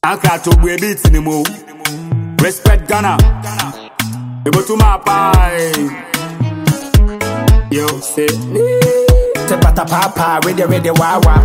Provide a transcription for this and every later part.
Anka to be beat in the move. Respect Ghana. Able to my pie. Yo, say. Te pata papa, ready, wawa.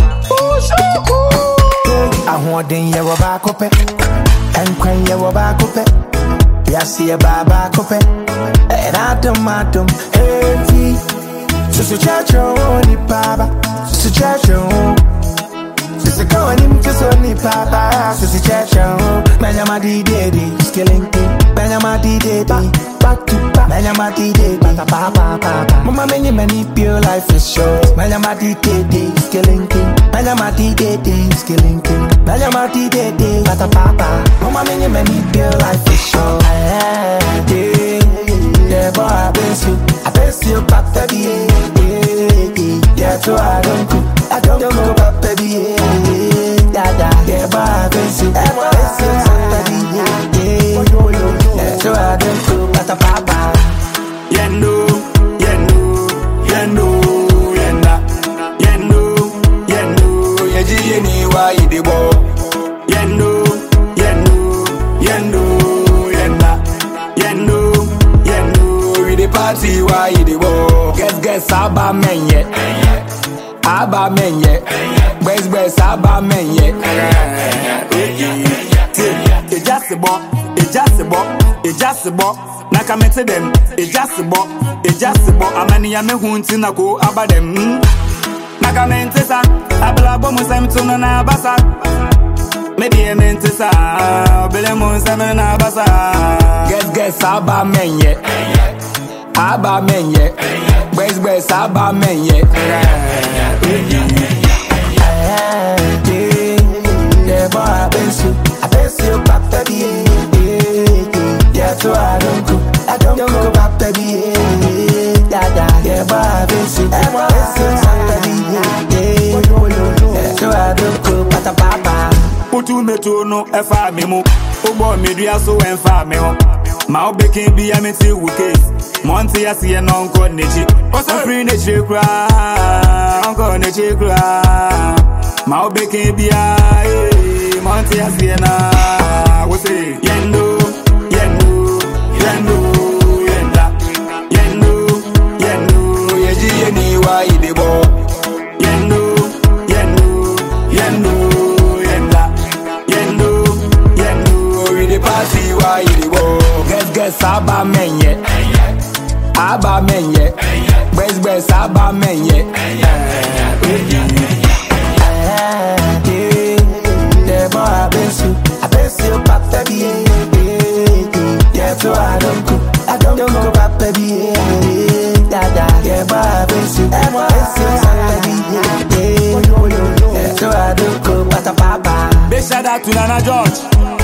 I want in your back up, and crying your back up. Yasi a baba cope, and Adam, hey, Sister Chacho, only Papa, Sister Chacho, Sister Cohen, just only Papa, Sister Chacho, Manamadi Daddy, Skellington, Manamadi Daddy, back to back, Manamadi Daddy, Papa, Mama, many pure life is short, Manamadi Daddy, Skellington, Manamadi Daddy, Skellington, Manamadi Daddy, Papa, Mama, many pure life is short. Yeah, boy, I bless you, Papa, yeah, so I don't go, Papa, yeah, boy, I bless you, yeah, so I don't go, Papa, Yendo, Yeni, why you the ball? Yendo, We the party, why you the ball? Guess, Abba men yet. Abba men yet. Best, Abba men yet. It's just a bop. Naka me to them, it's just a bop. Amani ya me hunti na go about them. Naka me ntesa, abla bo musem tuno na basa. Maybe a mentesa, bele musem na basa. Guess, Abba men yet. Abba men yet. Best, Abba men yet. Yeah, boy, I bless you, Papa, yeah, so I don't go, Papa, yeah, boy, I bless you, yeah, so I don't go, Papa. Putu me to no efa me mo, obo me dua so enfa me ho. Ma obeke bi ya me ti wukes, monti ase no nko nechi. Oso free nechi kra, nko nechi kra. Ma obeke bi ya monti ase na, we say yendo, yeji yeni wa idebo. Party why you go? Guess Abba men yet. Abba men yet. Best Abba men yet. Yeah, boy, I bless you, Papa, yeah, so I don't go, Papa, yeah, boy, I bless you, yeah, so I don't go, Papa. Big shout out to Nana George.